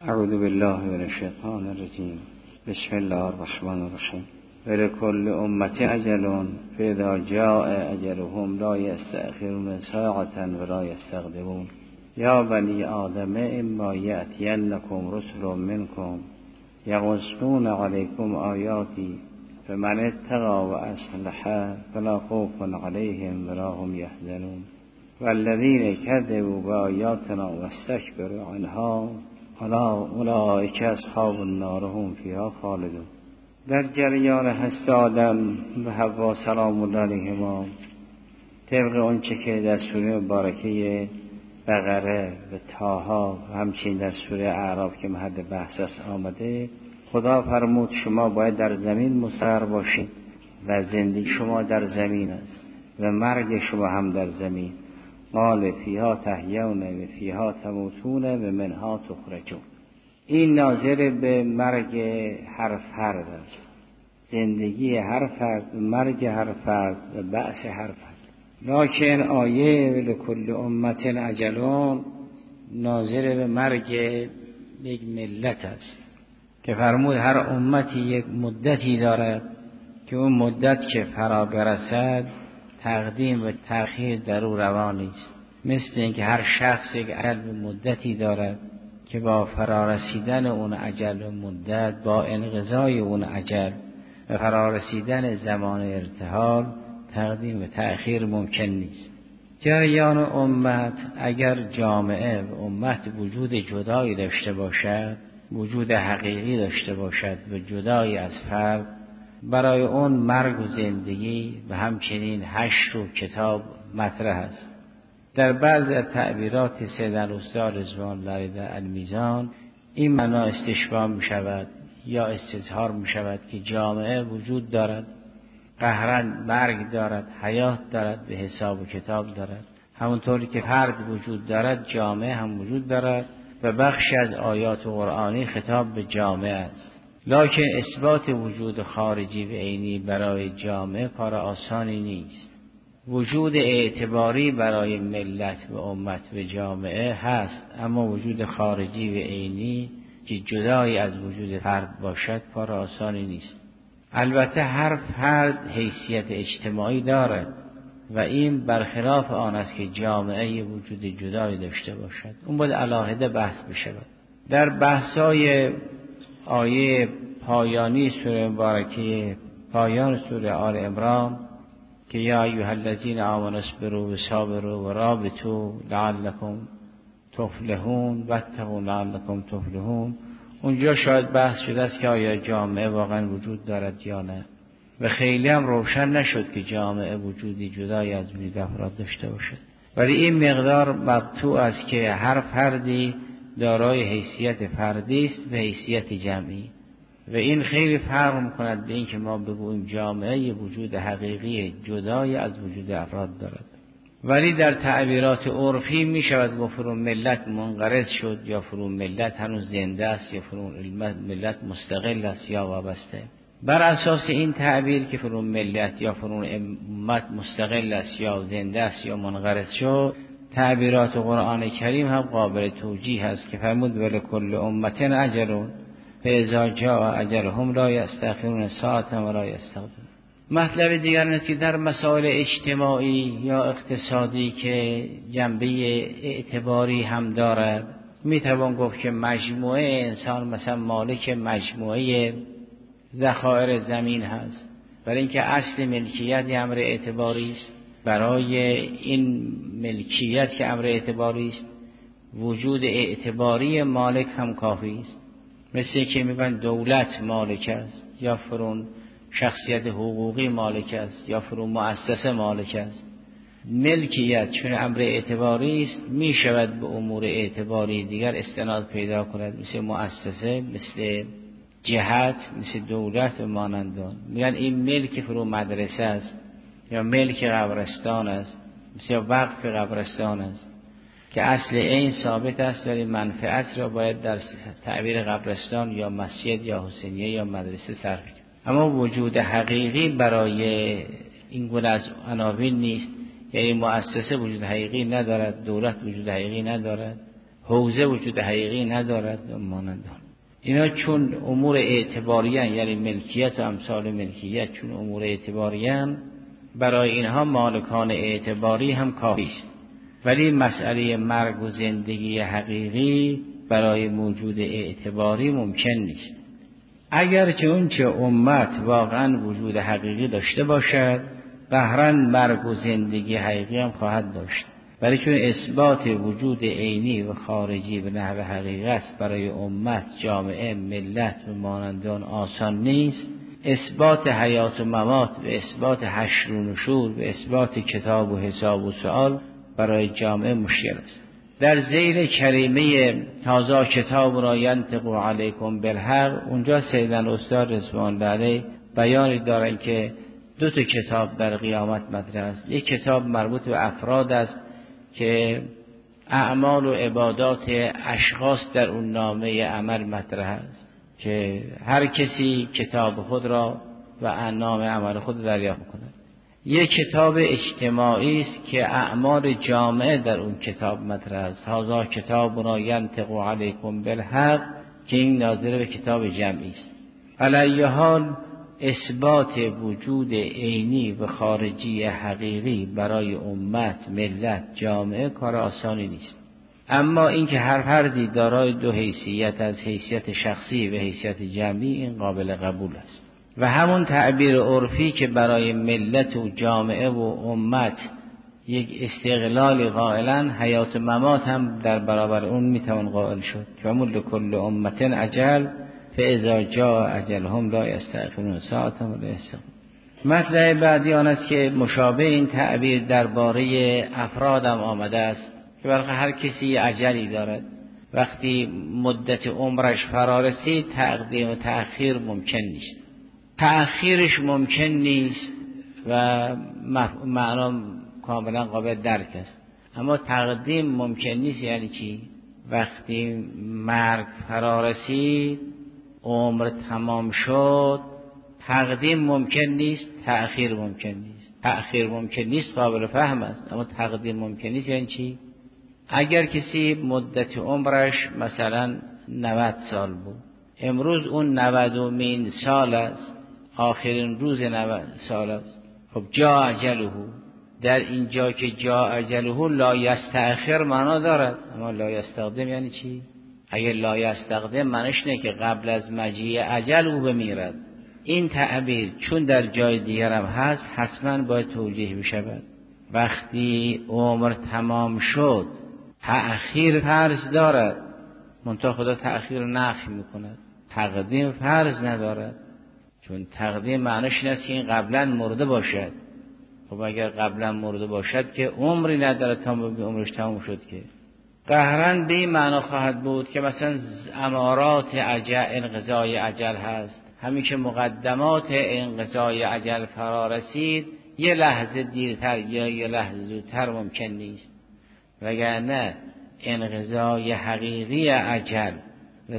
اعوذ بالله من الشیطان الرجیم. بسم الله الرحمن الرحیم. ولکل امت اجل فاذا جاء اجلهم لا یستأخرون ساعة ولا یستقدمون. یا بنی آدم اما یأتینکم رسل منکم یقصون علیکم آیاتی فمن اتقی و اصلح فلا خوف علیهم ولا هم یحزنون. والذین کذبوا بآیاتنا واستکبروا عنها اولئک اصحاب النار هم فیها خالدون. در جریان هست آدم و حوا سلام الله علیهما طبق آنچه که در سوره مبارکه بقره و طه و همچنین در سوره اعراف که محل بحث است آمده، خدا فرمود شما باید در زمین مستقر باشید و زندگی شما در زمین است و مرگ شما هم در زمین. قال فیها تحیون و فیها تموتون و منها تخرجون. این ناظر به مرگ هر فرد است، زندگی هر فرد، مرگ هر فرد و بعث هر فرد. لکن آیه لکل امت اجلون ناظر به مرگ یک ملت است که فرمود هر امتی یک مدتی دارد که اون مدت که فرا برسد تقدیم و تأخیر در او روا نیست. مثل اینکه هر شخص یک اجل مدتی دارد که با فرارسیدن اون اجل و مدت، با انقضای اون اجل و فرارسیدن زمان ارتحال، تقدیم و تأخیر ممکن نیست. جریان امت، اگر جامعه و امت وجود جدایی داشته باشد، وجود حقیقی داشته باشد و جدایی از فرد، برای اون مرگ و زندگی و همچنین حشر و کتاب مطرح است. در بعض از تعبیرات سید الاستاد رضوان الله در المیزان این معنا استشفا می شود یا استظهار می شود که جامعه وجود دارد، قهرن مرگ دارد، حیات دارد، به حساب و کتاب دارد. همونطوری که فرد وجود دارد جامعه هم وجود دارد و بخشی از آیات قرآنی خطاب به جامعه است. لکن اثبات وجود خارجی و عینی برای جامعه کار آسانی نیست. وجود اعتباری برای ملت و امت و جامعه هست، اما وجود خارجی و عینی که جدایی از وجود فرد باشد کار آسانی نیست. البته هر فرد حیثیت اجتماعی دارد و این برخلاف آن است که جامعه وجود جدایی داشته باشد. اون باید علاهده بحث بشود. در بحث‌های آیه پایانی سوره مبارکه پایان سوره آل عمران که یا ایها الذین آمنوا اصبروا و صابروا و رابطوا لعلکم تفلحون واتقوا لعلکم تفلحون، اونجا شاید بحث شده است که آیا جامعه واقعا وجود دارد یا نه و خیلی هم روشن نشد که جامعه وجودی جدای از وجود افراد داشته باشد. ولی این مقدار مقطوع است که هر فردی دارای حیثیت فردی است و حیثیت جمعی و این خیلی فرق می‌کند به این که ما بگوییم جامعه وجود حقیقی جدای از وجود افراد دارد. ولی در تعبیرات عرفی می شود گفت فرون ملت منقرض شد یا فرون ملت هنوز زنده است یا فرون ملت مستقل است یا وابسته. بر اساس این تعبیر که فرون ملت یا فرون امت مستقل است یا زنده است یا منقرض شد، تعبیرات قرآن کریم هم قابل توجیه است که فرمود ولکل امت اجل فاذا جاء اجلهم لا یستأخرون ساعة ولا یستقدمون. مطلب دیگر است که در مسائل اجتماعی یا اقتصادی که جنبه اعتباری هم دارد، میتوان گفت که مجموعه انسان مثلا مالک مجموعه ذخایر زمین هست، برای اینکه اصل ملکیت امر اعتباری است. برای این ملکیت که امر اعتباری است وجود اعتباری مالک هم کافی است. مثل که میگن دولت مالک است یا فرون شخصیت حقوقی مالک است یا فرون مؤسسه مالک است. ملکیت چون امر اعتباری است می شود به امور اعتباری دیگر استناد پیدا کند، مثل مؤسسه، مثل جهت، مثل دولت و مانندان. میگن این ملک فرون مدرسه است یا ملک قبرستان است، مثل وقف قبرستان است که اصل این ثابت است ولی منفعت را باید در تعبیر قبرستان یا مسجد یا حسینیه یا مدرسه صرف کنید. اما وجود حقیقی برای این گونه از عناوین نیست، یعنی مؤسسه وجود حقیقی ندارد، دولت وجود حقیقی ندارد، حوزه وجود حقیقی ندارد و مانند اینا. چون امور اعتباریان، یعنی ملکیت و امثال ملکیت چون امور اعتباریان، برای اینها مالکان اعتباری هم کافی است. ولی مسئله مرگ و زندگی حقیقی برای موجود اعتباری ممکن نیست. اگرچه اون چه امت واقعا وجود حقیقی داشته باشد، قهرا مرگ و زندگی حقیقی هم خواهد داشت، ولی چون اثبات وجود عینی و خارجی به نحو حقیقت برای امت، جامعه، ملت و مانندان آسان نیست، اثبات حیات و ممات و اثبات حشر و نشور و اثبات کتاب و حساب و سؤال برای جامعه مشکل است. در ذیل کریمه هذا کتاب را ینطق علیکم بالحق، اونجا سیدنا استاد رضوان الله علیه بیانی دارن که دو تا کتاب در قیامت مطرح است. یک کتاب مربوط به افراد است که اعمال و عبادات اشخاص در اون نامه عمل مطرح است که هر کسی کتاب خود را و نامه عمل خود دریافت می‌کند. یک کتاب اجتماعی است که اعمال جامعه در اون کتاب مطرح است. هذا کتاب را ینطق علیکم بالحق، که این ناظر به کتاب جمعی است. علی حال اثبات وجود عینی و خارجی حقیقی برای امت، ملت، جامعه کار آسانی نیست. اما اینکه هر فردی دارای دو حیثیت، از حیثیت شخصی و حیثیت جمعی، این قابل قبول است. و همون تعبیر عرفی که برای ملت و جامعه و امت یک استقلال قائلن، حیات و ممات هم در برابر اون میتوان قائل شد که همون لکل امت اجل فاذا جاء اجلهم لا یستأخرون ساعة ولا یستقدمون. مطلب بعدی آن است که مشابه این تعبیر درباره افراد هم آمده است که برای هر کسی اجلی دارد. وقتی مدت عمرش فرا رسید، تقدیم و تأخیر ممکن نیست. تأخیرش ممکن نیست و معنا کاملا قابل درک است، اما تقدیم ممکن نیست. یعنی چی؟ وقتی مرگ فرا رسید، عمر تمام شد، تقدیم ممکن نیست، تأخیر ممکن نیست. تأخیر ممکن نیست قابل فهم است، اما تقدیم ممکن نیست. یعنی چی؟ اگر کسی مدت عمرش مثلا 90 سال بود، امروز اون 90مین سال است، آخرین روز 90 سال است، خب جا اجله، در اینجا که جا اجله لا یستأخر معنا دارد، اما لا یستقدم یعنی چی؟ اگر لا یستقدم معنیش نه که قبل از مجیء اجل او بمیرد. این تعبیر چون در جای دیگر هم هست، حتما باید توجیه بشود. وقتی عمر تمام شد، تأخیر فرض دارد، منتها خدا تأخیر رو نفی میکند. تقدیم فرض ندارد، چون تقدیم معنیش این است که این قبلا مرده باشد. خب اگر قبلا مرده باشد که عمری ندارد تا عمرش تمام شد، که قهرن به این معنا خواهد بود که مثلا امارات انقضای اجل هست. همین که مقدمات انقضای اجل فرا رسید، یه لحظه دیرتر یا یه لحظه زودتر ممکن نیست، وگرنه انقضای حقیقی اجل و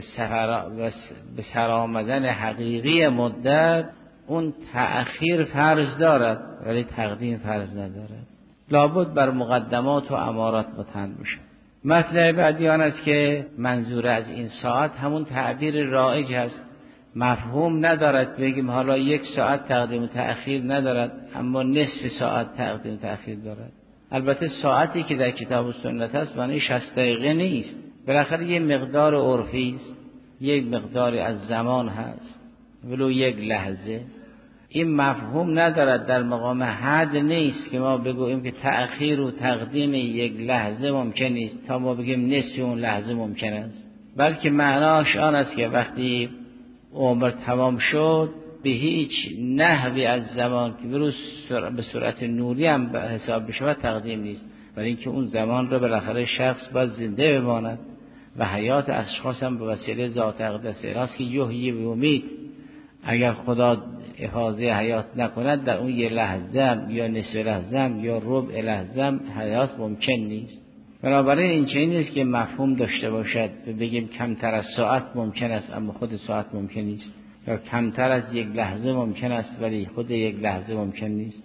به سر آمدن حقیقی مدت، اون تأخیر فرض دارد ولی تقدیم فرض ندارد. لابد بر مقدمات و امارات متحد بشه. مطلب بعدی آن است که منظور از این ساعت همون تعبیر رایج است. مفهوم ندارد بگیم حالا 1 ساعت تقدیم و تأخیر ندارد، اما نصف ساعت تقدیم و تأخیر دارد. البته ساعتی که در کتاب و سنت است معنی 60 دقیقه نیست، بالاخره یه مقدار عرفی است، یک مقداری از زمان هست، ولو 1 لحظه. این مفهوم ندارد، در مقام حد نیست که ما بگوییم که تأخیر و تقدیم 1 لحظه ممکن نیست تا ما بگیم نصف اون لحظه ممکن است، بلکه معناش آن است که وقتی عمر تمام شد، به هیچ نحوی از زمان که به صورت نوری هم به حساب بشه تقدیم نیست، ولی اینکه اون زمان رو بالاخره شخص باید زنده بماند و حیات اشخاص هم به وسیله ذات اقدس الهی که یحیی و یمیت. اگر خدا حفاظه حیات نکند، در اون 1 لحظه یا نصف لحظه یا ربع لحظه حیات ممکن نیست. بنابراین این چنین نیست که مفهوم داشته باشد و بگیم کمتر از ساعت ممکن است اما خود ساعت ممکن نیست، یا کمتر از 1 لحظه ممکن است ولی خود 1 لحظه ممکن نیست.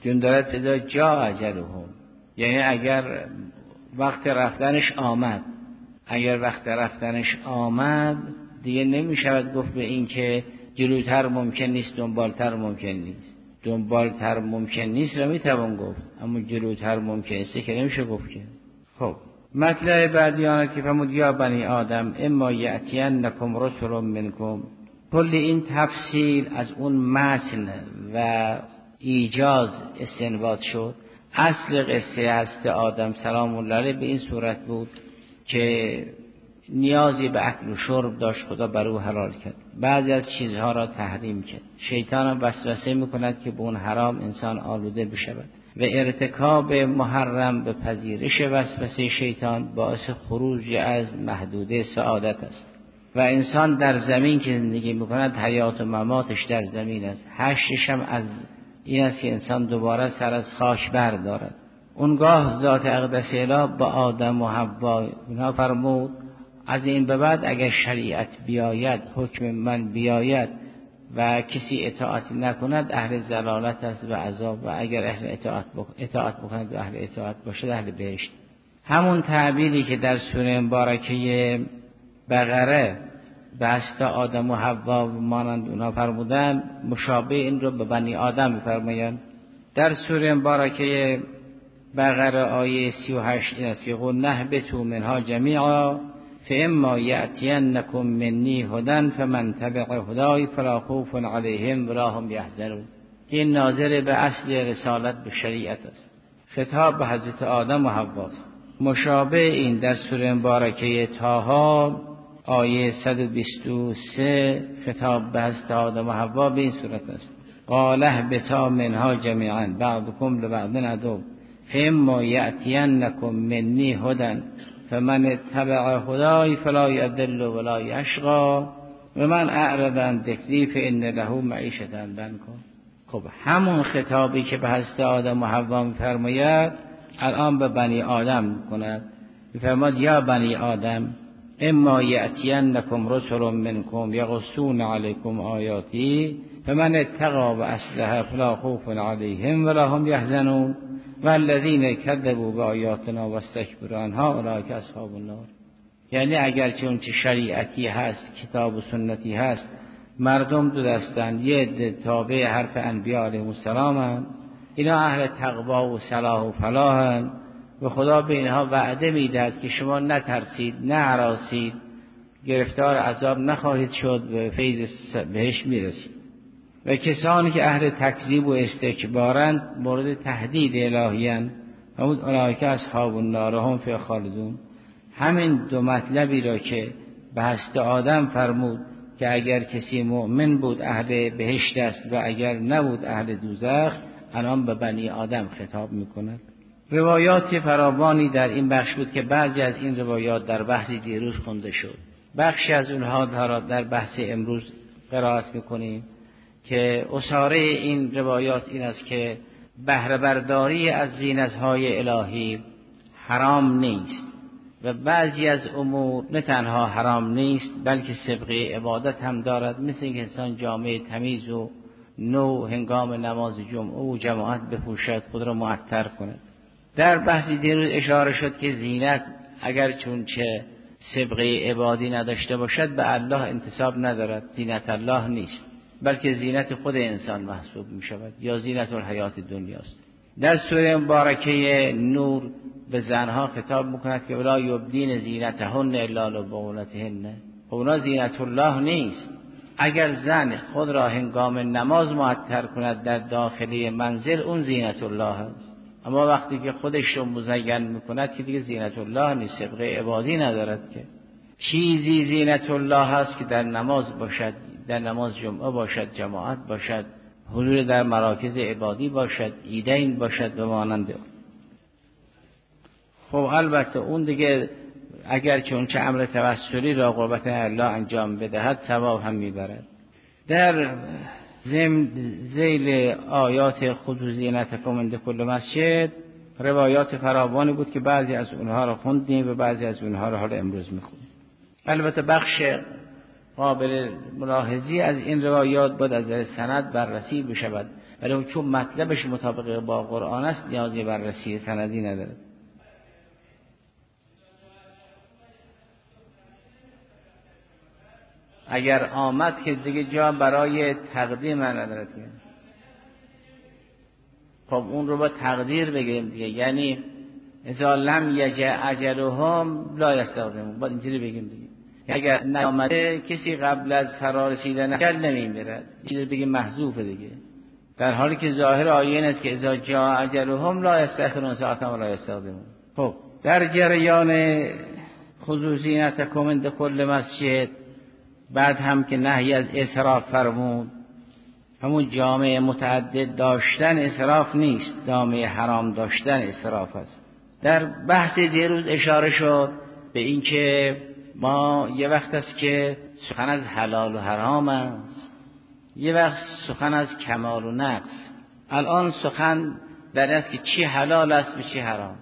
چون دارد اذا جاء اجلهم، یعنی اگر وقت رفتنش آمد. اگر وقت رفتنش آمد دیگه نمیشود گفت به این که جلوتر ممکن نیست، دنبالتر ممکن نیست. دنبالتر ممکن نیست رو میتوان گفت، اما جلوتر ممکن است که نمیشه گفت که. خب مطلب بعدی آن که فرمود یا بنی آدم اما یأتینکم رسل منکم. کل این تفصیل از اون متن و ایجاز استنباط شد. اصل قصه هست آدم سلام الله علیه به این صورت بود که نیازی به اکل و شرب داشت، خدا بر او حلال کرد. بعضی از چیزها را تحریم کرد. شیطان هم وسوسه میکند که به اون حرام انسان آلوده بشود و ارتکاب محرم به پذیرش وسوسه شیطان باعث خروج از محدوده سعادت است. و انسان در زمین که زندگی میکند حیات و مماتش در زمین است. حشرش هم از این است که انسان دوباره سر از خاک بردارد. اونگاه ذات اقدس اله با آدم و حوا اینا فرمود از این به بعد اگر شریعت بیاید، حکم من بیاید و کسی اطاعت نکند اهل ضلالت است و عذاب، و اگر اهل اطاعت بکند و اهل اطاعت باشد اهل بهشت. همون تعبیری که در سوره مبارکه بقره بحث آدم و حوا مانند اونا فرمودن، مشابه این رو به بنی آدم می‌فرمایند. در سوره مبارکه بقره آیه 38 این است که قل نهبطوا منها جمیعا فاما یأتینکم منی هدی فمن تبع هدای فلا خوف علیهم ولا هم یحزنون. این ناظر به اصل رسالت به شریعت است. خطاب به حضرت آدم و حوا است. مشابه این در سوره مبارکه طه آیه 123 خطاب به حضرت آدم و حوا به این صورت است: قال اهبطا منها جمیعا بعضکم لبعض عدو فاما یأتینکم منی هدی فمن اتبع هدای فلا یضل ولا یشقی ومن اعرض عن ذکری فان له معیشة ضنکا. خب همون خطابی که به حضرت آدم و حوا می‌فرماید الان به بنی آدم می‌کند. می‌فرماید یا بنی آدم اما یأتینکم رسل منکم یقصون علیکم آیاتی فمن اتقی و اصلح فلا خوف علیهم ولا هم یحزنون والذین کذبوا بآیاتنا واستکبروا عنها اولئک اصحاب النار. یعنی اگر چون چه شریعتی هست، کتاب و سنتی هست، مردم دو دستند، یه عده تابع حرف انبیاء علیهم السلام، اینا اهل تقوا و صلاح و فلاحند و خدا به اینها وعده میدهد که شما نترسید، نه هراسید، گرفتار عذاب نخواهید شد و فیض بهش میرسید. و کسانی که اهل تکذیب و استکبارند مورد تهدید الهی‌اند و اولئک اصحاب النار هم فیها خالدون. همین دو مطلبی را که به حضرت آدم فرمود که اگر کسی مؤمن بود اهل بهشت است و اگر نبود اهل دوزخ، الان به بنی آدم خطاب میکند. روایات فراوانی در این بخش بود که بعضی از این روایات در بحث دیروز خونده شد. بخشی از اونها در بحث امروز قرائت میکنیم که اساره این روایات این است که بهره برداری از زینت‌های الهی حرام نیست و بعضی از امور نه تنها حرام نیست بلکه سابقه عبادت هم دارد، مثل اینکه انسان جامعه تمیز و نو هنگام نماز جمعه و جماعت بپوشد، خود را معطر کند. در بحث دیروز اشاره شد که زینت اگر چون چه سابقه عبادی نداشته باشد به الله انتساب ندارد، زینت الله نیست بلکه زینت خود انسان محسوب می شود یا زینت الحیات دنیاست. در سوره مبارکه نور به زنها خطاب میکند که ولا یبدین زینتهن الا لبعولتهن. اونا زینت الله نیست. اگر زن خود را هنگام نماز معطر کند در داخلی منزل اون زینت الله است، اما وقتی که خودش رو مزین میکند که دیگه زینت الله نیست، سابقه عبادی ندارد. که چیزی زینت الله هست که در نماز باشد، در نماز جمعه باشد، جماعت باشد، حضور در مراکز عبادی باشد، عیدین باشد و مانند اون. خب البته اون دیگه اگر چون چه امر توسلی را قربت الله انجام بدهد ثواب هم میبرد. در ذیل آیات خذوا زینتکم عند کل مسجد روایات فراوانی بود که بعضی از اونها را خوندیم و بعضی از اونها را حالا امروز میخونیم. البته بخش قابل ملاحظی از این روایات باید از سند بررسی بشود ولی چون مطلبش مطابق با قرآن است نیازی بررسی سندی نداره. اگر آمد که دیگه جا برای تقدیم نداره. خب اون رو با تقدیر بگیریم دیگه، یعنی اذا لم یجع اجلهم لا یستقدمون، باید اینجوری بگیم دیگه. اگر نیامده کسی قبل از فرارسیدن اجل نمیمیرد، چیزی بگیم محذوفه دیگه، در حالی که ظاهر آیه این است که اذا جاء اجلهم لا یستأخرون ساعة ولا یستقدمون. خب در جریان خصوصیتکم عند کل مسجد، بعد هم که نهی از اسراف فرمود، همون جامعه متعدد داشتن اسراف نیست، جامعه حرام داشتن اسراف است. در بحث دیروز اشاره شد به این که ما یه وقت است که سخن از حلال و حرام است، یه وقت سخن از کمال و نقص. الان سخن در این است که چی حلال است و چی حرام.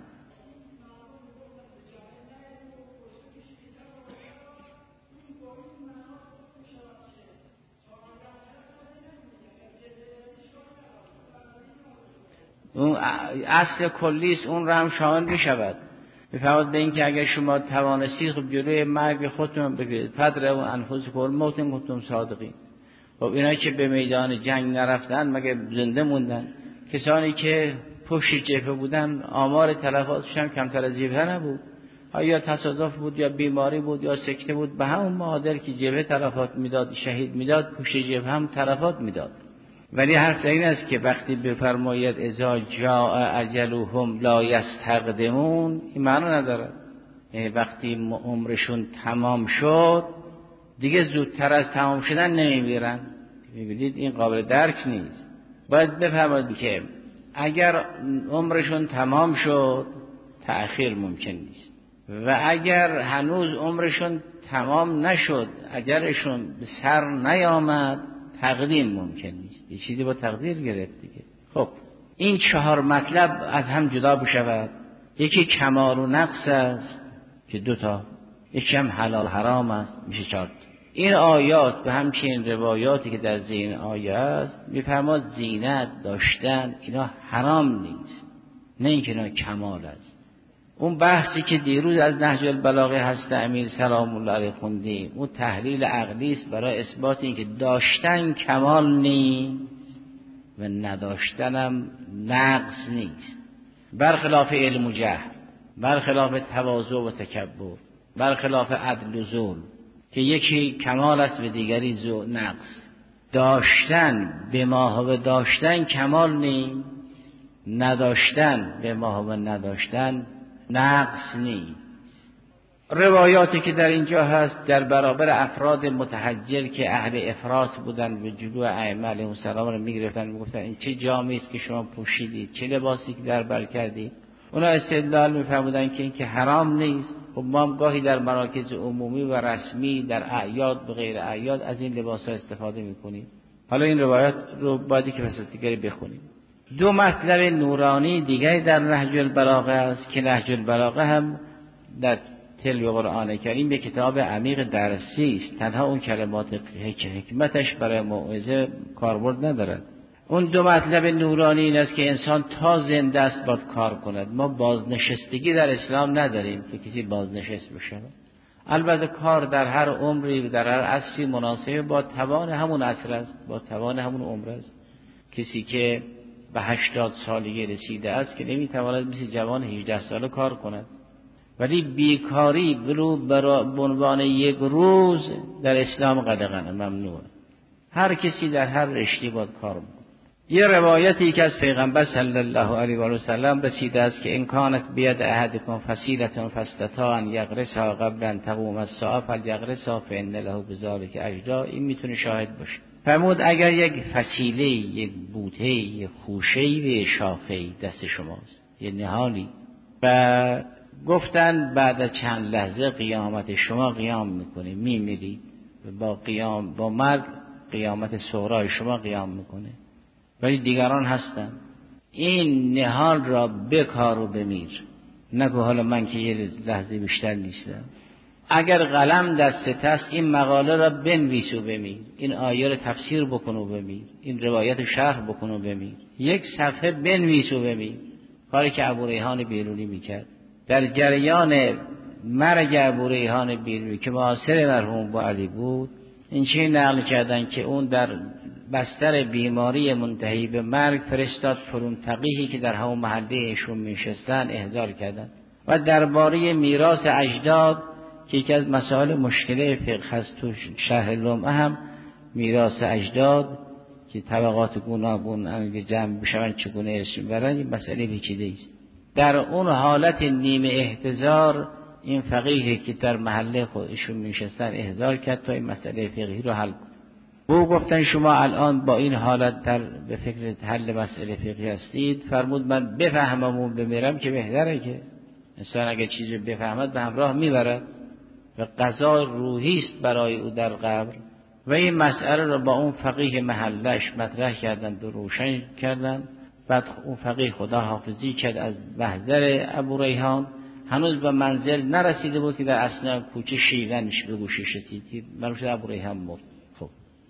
اون اصل کلی است، اون را هم شامل می شود. بفرماد به این که اگر شما توانستید خب جلوی مرگ خودتون بگیرید، فدروا انفسکم الموت ان کنتم صادقین. خب اینایی که به میدان جنگ نرفتن مگه زنده موندن؟ کسانی که پشت جبهه بودن آمار تلفاتش هم کمتر از جبهه نبود، یا تصادف بود یا بیماری بود یا سکته بود، به همون معادل که جبهه تلفات میداد، شهید میداد، پشت جبهه هم تلفات میداد. ولی حرف این است که وقتی بفرماید اذا جاء اجلهم لا یستقدمون، این معنی نداره. یعنی وقتی عمرشون تمام شد دیگه زودتر از تمام شدن نمیمیرن. میبینید این قابل درک نیست. باید بفرماید که اگر عمرشون تمام شد تأخیر ممکن نیست، و اگر هنوز عمرشون تمام نشد، اجلشون به سر نیامد، تقدیم ممکن نیست. یه چیزی با تقدیر گرفت دیگه. خب این 4 مطلب از هم جدا بشود. یکی کمال و نقص است که 2 تا، یکی هم حلال حرام است میشه 4 تا. این آیات به همچنین روایاتی که در ذهن آیه است میفرماد زینت داشتن اینا حرام نیست، نه اینکه اینا کمال است. اون بحثی که دیروز از نهج البلاغه هست امیر سلام الله علیه خوندیم، اون تحلیل عقلی است برای اثبات اینکه داشتن کمال نیست و نداشتنم نقص نیست، برخلاف علم و جهل، برخلاف تواضع و تکبر، برخلاف عدل و ظلم که یکی کمال است و دیگری نقص. داشتن به ماهو داشتن کمال نیست، نداشتن به ماهو نداشتن نقص نیست. روایاتی که در اینجا هست در برابر افراد متحجر که اهل افراط بودن و جلو ائمه علیهم السلام رو میگرفتن، میگفتن این چه جامه‌ای است که شما پوشیدید، چه لباسی که در بر کردید. اونا استدلال میفرمودن که این که حرام نیست. خب ما هم گاهی در مراکز عمومی و رسمی، در اعیاد و غیر اعیاد از این لباس‌ها استفاده میکنیم. حالا این روایات رو باید که پس دیگری بخونیم. 2 مطلب نورانی دیگری در نهج البلاغه است که نهج البلاغه هم در تلو قرآن کریم به کتاب عمیق درسی است. تنها اون کلمات حکمتش برای موعظه کاربرد ندارد. اون 2 مطلب نورانی این است که انسان تا زنده است باید کار کند. ما بازنشستگی در اسلام نداریم که کسی بازنشست بشه. البته کار در هر عمری در هر عصری مناسب با توان همون عصر است، با توان همون عمر است. کسی که به 80 سالگی رسیده است که نمیتواند مثل جوان 18 ساله کار کند. ولی بیکاری به عنوان یک روز در اسلام قدغن ممنوع. هر کسی در هر رشته باید کار بکنه. یه روایتی که از پیغمبر صلی الله علیه و سلم رسیده است که ان کانت بید احدکم فسیلة فاستطاع ان یغرسها قبل ان تقوم الساعه فلیغرسها فان له بذلک اجر. این میتونه شاهد باشه. فرمود اگر یک فسیله، یک بوته، یک خوشه به شاخه دست شماست، یه نهالی، و گفتن بعد از چند لحظه قیامت شما قیام میکنه، میمیرید با قیام با مرگ قیامت صغرای شما قیام میکنه، ولی دیگران هستن، این نهال را بکار و بمیر. نگو حالا من که یه لحظه بیشتر نیستم، اگر قلم دستت است این مقاله را بنویس و بمیر، این آیه را تفسیر بکن و بمیر، این روایت شرح بکن و بمیر، یک صفحه بنویس و بمیر. کاری که ابوریحان بیرونی میکرد. در جریان مرگ ابوریحان بیرونی که معاصر مرحوم علی بود، این چه نقل کردن که اون در بستر بیماری منتهی به مرگ فرستاد فرون فقیهی که در همون محله ایشون میشستن احضار کردن و درباره میراث اجداد که یکی از مسائل مشکله فقه هست تو شرح لمعه هم میراث اجداد که طبقات گوناگون اگه جمع بشون چگونه ارث میبرن این مسئله پیچیده است. در اون حالت نیمه احتضار این فقیهی که در محله خودشون میشستن احضار کرد تا این مسئله فقهی رو حل کنه. او گفتن شما الان با این حالت در به فکر حل مسئله فقهی هستید، فرمود من بفهمم و بمیرم که بهتره، که انسان اگه چیزی بفهمد به همراه میبرد و قضا روحی است برای او در قبر. و این مسئله رو با اون فقیه محلش مطرح کردن و روشن کردن. بعد اون فقیه خدا حافظی کرد از محضر ابوریحان، هنوز به منزل نرسیده بود که در اثناء کوچه شیونش به گوشش رسید، مرد ابوریحان مرد. خب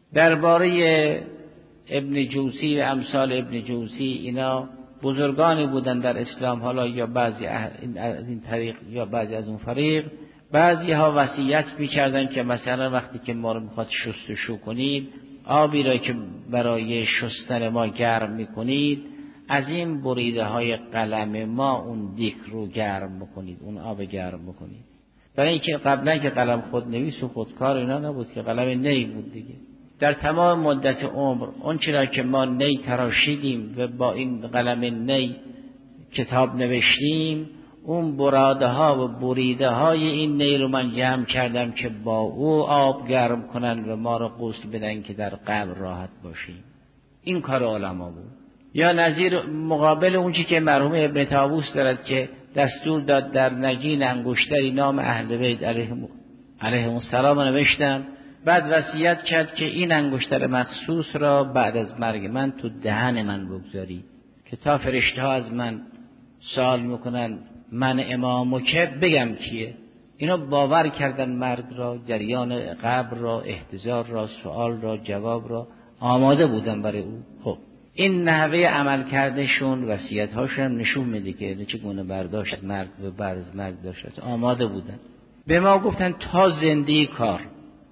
درباره ابن جوزی و امثال ابن جوزی، اینا بزرگانی بودن در اسلام، حالا یا بعضی از این طریق یا بعضی از اون فریق. بعضی ها وصیت می‌کردن که مثلا وقتی که ما رو می‌خواد شستشو کنید، آبی را که برای شستن ما گرم می‌کنید، از این بریده های قلم ما اون دیک رو گرم بکنید، اون آب گرم بکنید. برای اینکه قبلا که قلم خودنویس و خودکار اینا نبود، که قلم نی بود دیگه. در تمام مدت عمر اون چرا که ما نی تراشیدیم و با این قلم نی کتاب نوشتیم، اون براده ها و بریده های این نی رو من جمع کردم که با او آب گرم کنن و ما رو غسل بدن که در قبر راحت باشیم. این کار علما بود. یا نظیر مقابل اون چی که مرحوم ابن طاووس دارد که دستور داد در نگین انگشتری نام اهل بیت علیهم السلام نوشتم، بعد وصیت کرد که این انگشتر مخصوص را بعد از مرگ من تو دهن من بگذارید که تا فرشته ها از من سوال میکنن من امامو که بگم کیه. اینا باور کردن مرگ را، جریان قبر را، احتضار را، سوال را، جواب را آماده بودن برای او. خب این نحوه عمل کردشون، وصیت هاشون نشون میده که چگونه برداشت از مرگ و بعد از مرگ داشت. آماده بودن. به ما گفتن تا زندگی کار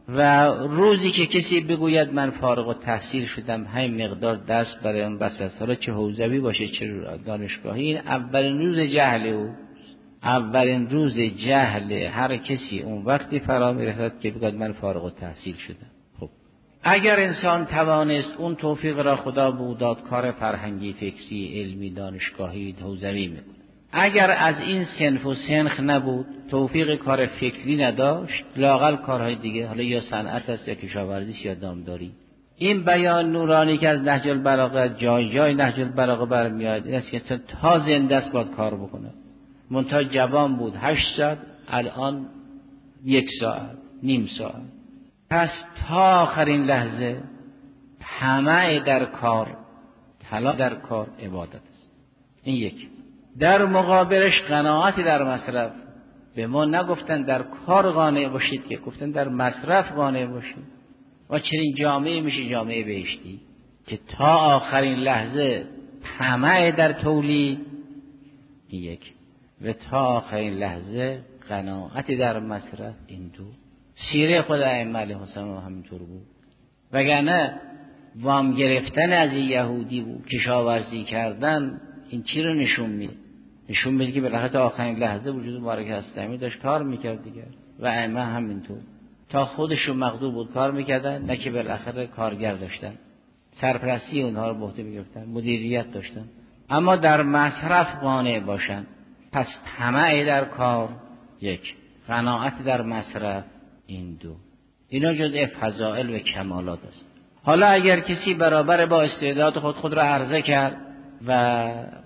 و روزی که کسی بگوید من فارغ التحصیل شدم، همین مقدار دست برای اون بسط، حالا چه حوزوی باشه چه دانشگاهی، این اولین روز جهل او، اولین روز جهل هر کسی اون وقتی فرا میرسد که بگوید من فارغ التحصیل شدم. خب اگر انسان توانست اون توفیق را خدا به او داد، کار فرهنگی، فکری، علمی، دانشگاهی، حوزوی میکنه. اگر از این صنف و سنخ نبود، توفیق کار فکری نداشت، لااقل کارهای دیگه، حالا یا صنعت است یا کشاورزی یا دامداری. این بیان نورانی که از نهج البلاغه جای جای نهج البلاغه برمیاد این است که تا زنده است باید کار بکنه. منتها جوان بود 8 ساعت، الان 1 ساعت، نیم ساعت. پس تا آخرین لحظه طمع در کار، طلا در کار عبادت است. این یک. در مقابلش قناعت در مصرف. به ما نگفتن در کار قانع باشید، که گفتن در مصرف قانع باشید. و چنین جامعه میشه جامعه بهشتی که تا آخرین لحظه طمع در تولید، این یک، و تا آخرین لحظه قناعت در مصرف، این دو. سیره خود ائمه علیهم السلام همینطور بود. وگرنه وام گرفتن از یهودی بود، کشاورزی کردن، این چی رو نشون میده؟ نشون میده که بالاخره تا آخرین لحظه وجود مبارک هستمی داشت کار میکرد دیگه. و ائمه همینطور تا خودشون مقدور بود کار میکردن، نه که بالاخره کارگر داشتن، سرپرستی اونها رو به عهده میگرفتن، مدیریت داشتن، اما در مصرف قانع باشن. پس طمع در کار یک، قناعت در مصرف این دو. اینا جزء فضائل و کمالات است. حالا اگر کسی برابر با استعداد خود را عرضه کرد و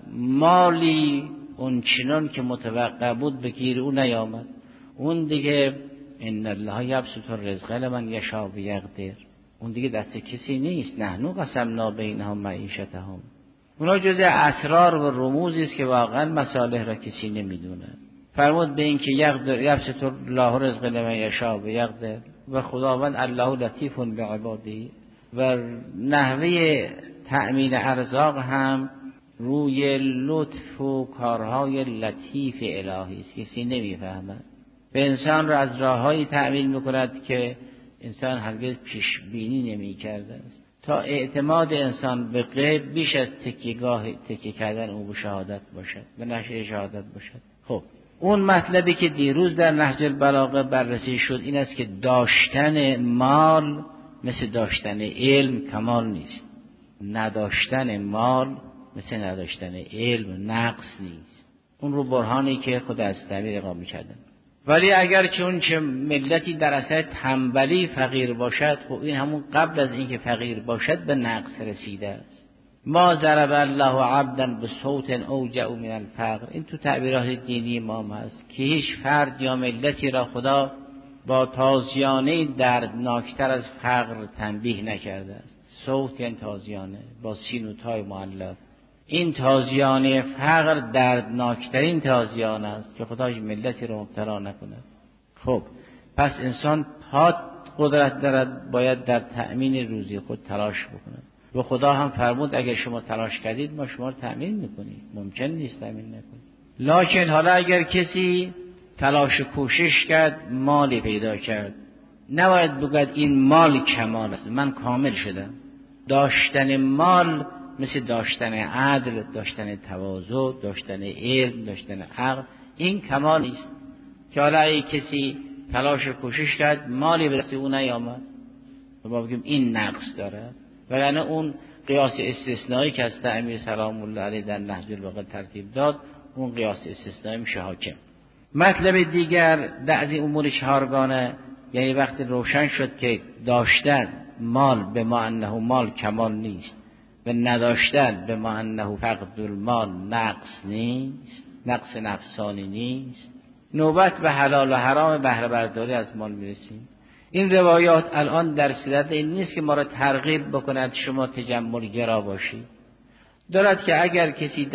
مالی اون چنان که متوقع بود بگیر او نیامد، اون دیگه ان الله یبسط الرزق لمن یشاء و یقدر، اون دیگه دست کسی نیست. نحنو قسمنا بینهم معیشتهم. اونا جزء اسرار و رموزی است که واقعا مصالح را کسی نمیدونه. فرمود به این که یبسط الله رزق لمن یشاء و یقدر و خداوند الله لطیف بعباده و نحوه تأمین ارزاق هم روی لطف و کارهای لطیف الهی است. کسی نمیفهمد. به انسان را از راههایی تأمین میکند که انسان هرگز پیش بینی نمی کرده است، تا اعتماد انسان به غیب بیش از تکیه کردن او به شهادت باشد، به نشر شهادت باشد. خب اون مطلبی که دیروز در نهج البلاغه بررسی شد این است که داشتن مال مثل داشتن علم کمال نیست، نداشتن مال مثل نداشتن علم نقص نیست. اون رو برهانی که خود از تعبیر اقامه کردن. ولی اگر چون چه ملتی در اثر تنبلی فقیر باشد، خب این همون قبل از اینکه فقیر باشد به نقص رسیده است. ما ضرب الله عبدا بصوت اوجع من الفقر، این تو تعبیرات دینی ما هست که هیچ فرد یا ملتی را خدا با تازیانه دردناکتر از فقر تنبیه نکرده است. صوت یعنی تازیانه با سین و تای مؤلف. این تازیانه فقر دردناکترین تازیانه است که خدا ملتی را مبتلا نکنه. خب پس انسان پاد قدرت دارد، باید در تأمین روزی خود تلاش بکنه و خدا هم فرمود اگر شما تلاش کردید ما شما رو تأمین میکنیم. ممکن نیست تأمین نکنید، لکن حالا اگر کسی تلاش کوشش کرد مالی پیدا کرد، نباید بگوید این مال کمال است، من کامل شدم. داشتن مال مثل داشتن عدل، داشتن تواضع، داشتن علم، داشتن عقل، این کمال نیست. که حالا اگه کسی تلاش کوشش کرد مالی به دست او نیامد و ما بگیم این نقص داره، وگرنه اون قیاس استثنایی که از امیر سلام الله علیه در نهج البلاغه ترتیب داد اون قیاس استثنایی میشه حاکم. مطلب دیگر در امور چهارگانه، یعنی وقتی روشن شد که داشتن مال به ما انه مال کمال نیست و نداشتن به ما انه فقد المال نقص نیست، نقص نفسانی نیست، نوبت به حلال و حرام بهره برداری از مال میرسیم. این روایات الان در صدد این نیست که ما را ترغیب بکند شما تجمل گرا باشید. دارد که اگر کسی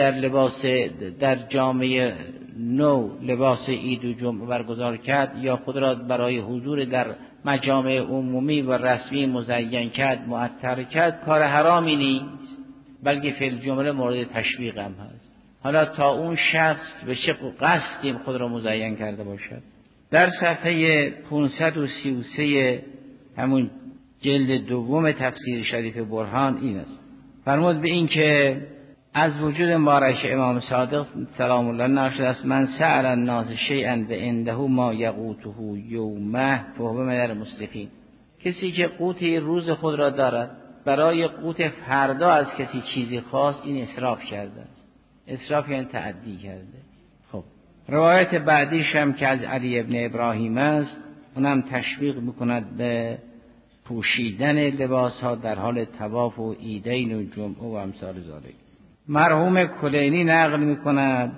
در جامعه نو لباس عید و جمعه برگزار کرد یا خود را برای حضور در مجامع عمومی و رسمی مزین کرد، معطر کرد، کار حرامی نیست، بلکه فی الجمله مورد تشویق هم هست. حالا تا اون شخص به چه قصدی خود را مزین کرده باشد. در صفحه 533 همون جلد دوم تفسیر شریف برهان این است. فرمود به این که از وجود مبارک امام صادق سلام الله ناشد است من سأل الناس شیئا بعنده ما یقوته یومه فهو من المسرفین. کسی که قوت روز خود را دارد برای قوت فردا از کسی چیزی خواست، این اسراف کرده است. اسراف یعنی تعدی کرده. خب روایت بعدیش هم که از علی ابن ابراهیم است، اونم تشویق میکند به پوشیدن لباس ها در حال طواف و عیدین و جمعه و امثال ذالک. مرحوم کلینی نقل میکند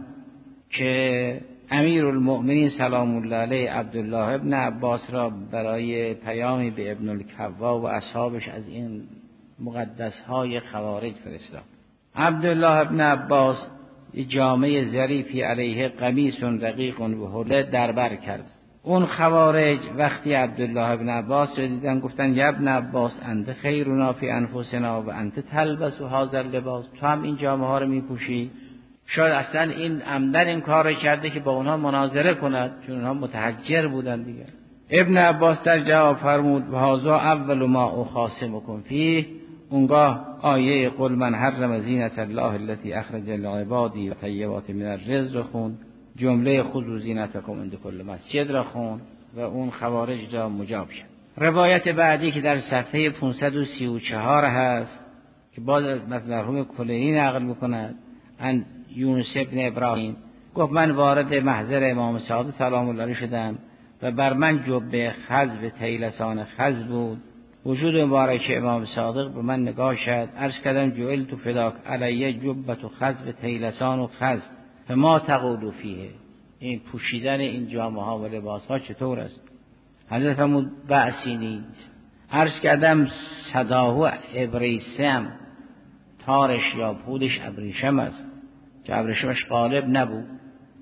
که امیرالمؤمنین سلام الله علیه عبدالله ابن عباس را برای پیامی به ابن الکوا و اصحابش از این مقدس های خوارج فرستاد. عبدالله ابن عباس جامعه ظریفی علیه قمیص رقیق و حله دربر کرد. اون خوارج وقتی عبدالله ابن عباس رو دیدن گفتن یا ابن عباس انت خیرنا فی انفسنا و انت تلبس و هذا اللباس، تو هم این جامعه ها رو میپوشی. شاید اصلا این عمدن این کار رو کرده که با اونها مناظره کند، چون اونها متحجر بودن دیگه. ابن عباس در جواب فرمود و هذا اول ما اخاصمکم فیه. اونگاه آیه قل من حرم زینت الله التي اخرج لعبادی و طیبات من الرزق رو خوند، جمله خذوا زینتکم عند کل مسجد را خوند و اون خوارج را مجاب شد. روایت بعدی که در صفحه 534 هست که باز از مرحوم کلینی نقل میکند ان یونس ابن ابراهیم گفت من وارد محضر امام صادق سلام الله علیه شدم و بر من جبه خز و طیلسان خز بود. وجود مبارک امام صادق به من نگاه شد، عرض کردم جعلت فداک علیه جبه خز و طیلسان و خز فما تقول فیه. این پوشیدن این جامعه ها و لباس ها چطور است؟ حضرت فرمود بأسی نیست. عرض کردم صداه ابریسم، تارش یا پودش ابریشم است که ابریشمش غالب نبود.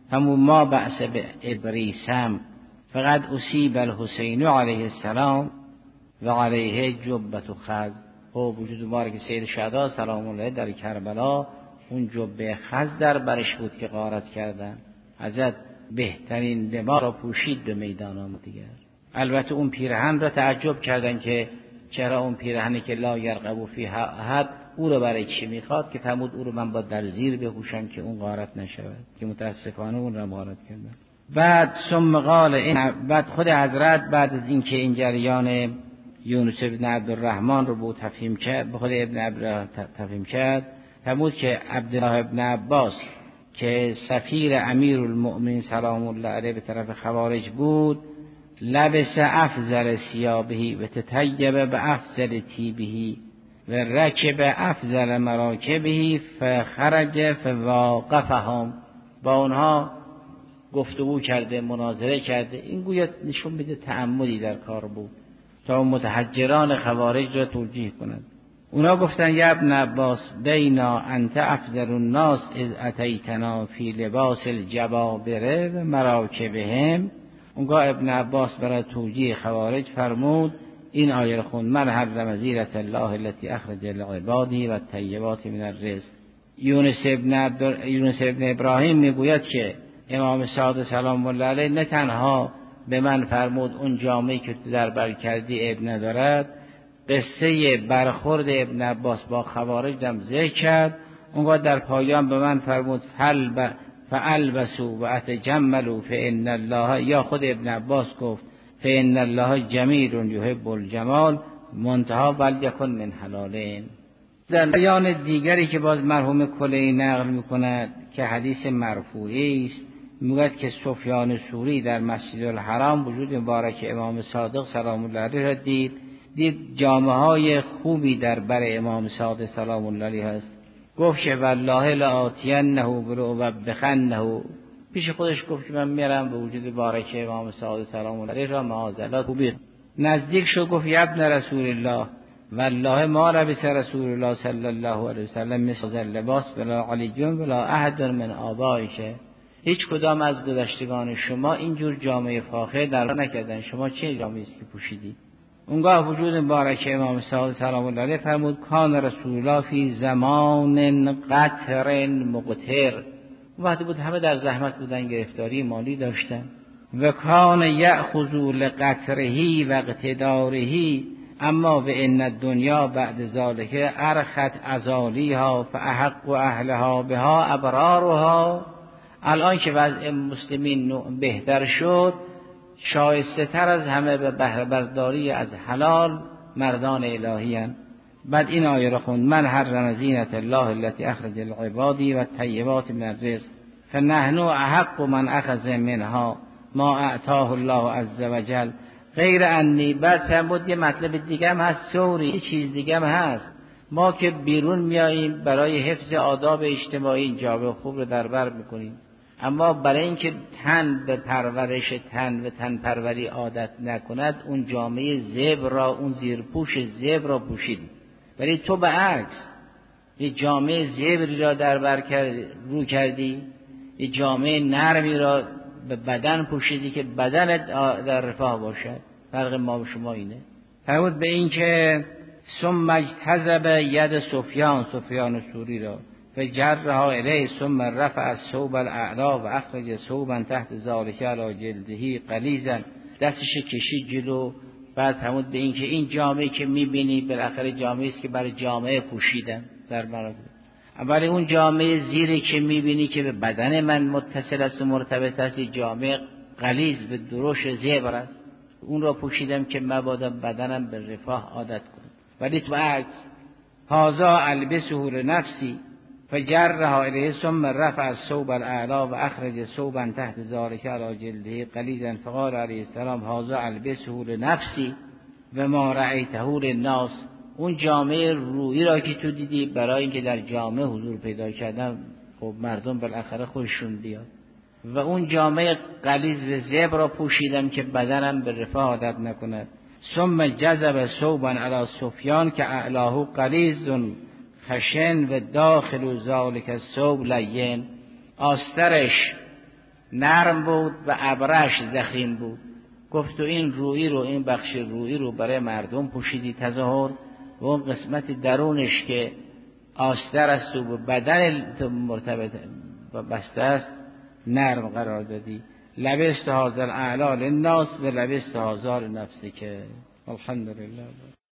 همون ما بأس به ابریسم فقط اصیب الحسین علیه السلام و علیه جبت و خز. خب وجود مبارک سید شهدا سلام الله در کربلا اون جبه خز در برش بود که غارت کردن. حضرت بهترین لباس را پوشید به میدان آمد دیگر. البته اون پیرهن را تعجب کردن که چرا اون پیرهنی که لا یرقبو فیها احد او رو برای چی میخواد، که فرمود او رو من با در زیر بپوشم که اون غارت نشود، که متاسفانه اون را غارت کردن. بعد ثم قال این، بعد خود حضرت بعد از اینکه این جریان یونس ابن عبدالرحمن رو بود تفهیم کرد، به خود ابن عبدالرحمن تفهیم کرد، فرمود که عبدالله ابن عباس که سفیر امیرالمؤمنین سلام الله علیه به طرف خوارج بود، لبس افضل ثیابه و تطیب به افضل طیبه و رکب افضل مراکبه فخرج فواقفهم، با اونها گفتگو کرده، مناظره کرده. این گویا نشون میده تعمدی در کار بود تا متحجران خوارج را توجیه کند. اونا گفتن یا ابن عباس بینا انت افضل الناس اذ اتیتنا فی لباس الجبابره و مراکبهم. اونگاه ابن عباس برای توجیه خوارج فرمود این آیه را خوند: من حرم زینة الله التي اخرج لعباده و الطیبات من الرزق. یونس ابن ابراهیم میگوید که امام صادق سلام الله علیه نه تنها به من فرمود اون جامعی که تو در بر کردی عیب ندارد، قصه برخورد ابن عباس با خوارج هم ذکر کرد. اونگاه در پایان به من فرمود فالبسوا و اتجملوا فان الله، یا خود ابن عباس گفت فان الله جمیل یحب الجمال منتهی بل یکن من حلالین. در بیان دیگری که باز مرحوم کلینی نقل میکند که حدیث مرفوعی است، میگوید که سفیان ثوری در مسجد الحرام وجود مبارک امام صادق سلام الله علیه را دید جامه های خوبی در بر امام صادق سلام الله علیه است. گفت که والله لآتینه ولأوبخنه، پیش خودش گفت که من میرم به وجود مبارک امام صادق سلام الله علیه را معاذالله خوبی. نزدیک شد گفت یا ابن رسول الله والله ما لبس رسول الله صلی الله علیه وسلم مثل اللباس ولا علی ولا احد من آبائک. هیچ کدام از گذشتگان شما اینجور جامعه فاخر در نکردن، شما چه جامعه است که پوشیدی؟ اونگاه وجود مبارک امام صادق سلام الله علیه فرمود کان رسول الله فی زمان قطر مقتر. وقتی بود همه در زحمت بودن، گرفتاری مالی داشتن. و کان یأخذ لقطره و اقتداره اما و ان الدنیا بعد ذالک ارخت ازالیها فاحق اهلها بها ابرارها. الان که وضع مسلمین بهتر شد، شایسته تر از همه به بهره برداری از حلال مردان الهی هستند. بعد این آیه را خوند: من حرم زینة الله التي اخرج للعباد و الطیبات من الرزق فنحن احق من اخذ منها ما اعطاه الله عز وجل غیر انی. بعد فرمود یه مطلب دیگه هم هست سوری، یه چیز دیگه هم هست. ما که بیرون میاییم برای حفظ آداب اجتماعی جامعه خوب رو در بر میکنیم، اما برای اینکه تن به پرورش تن و تن پروری عادت نکند اون جامعه زبر را، اون زیرپوش زبر را پوشیدی. ولی تو به عکس یه جامعه زبری را در بر رو کردی، یه جامعه نرمی را به بدن پوشیدی که بدنت در رفاه باشد. فرق ما و شما اینه. فرمود به این که ثم اجتذب ید سفیان ثوری را فجرها الیه ثم رفع الثوب الاعلی و اخرج ثوبا تحت ذلك علی جلده غلیظا. دستش کشید جلو. بعد فرمود به این که این جامعه که میبینی بالاخره جامعه است که برای جامعه پوشیدن در برابر، ولی اون جامعه زیری که میبینی که به بدن من متصل است و مرتبط است جامعه غلیظ به دروش زبر است، اون را پوشیدم که مبادا بدنم به رفاه عادت کنم. ولی تو عکس هذا البسه لنفسی فجرها الیه ثم رفع الثوب الاعلی و اخرج ثوبا تحت ذلك علی جلده غلیظا فقال علیه السلام هذا البسه لنفسی و ما رأیته للناس. اون جامعه رویی را که تو دیدی برای اینکه در جامعه حضور پیدا کردن، خب مردم بالاخره خودشون بیاد. و اون جامعه غلیظ و زبر را پوشیدم که بدنم به رفاه عادت نکند. ثم جذب ثوبا علی سفیان که اعلاه غلیظ خشن و داخل ذلك الثوب لین. آسترش نرم بود و ابرش ضخیم بود. گفت تو این رویی رو، این بخش رویی رو برای مردم پوشیدی تظاهر، و اون قسمت درونش که آستر است و به بدن مرتبط و بسته است نرم قرار دادی. لبست هذا الاعلی للناس و لبست هذا لنفسک. الحمدلله.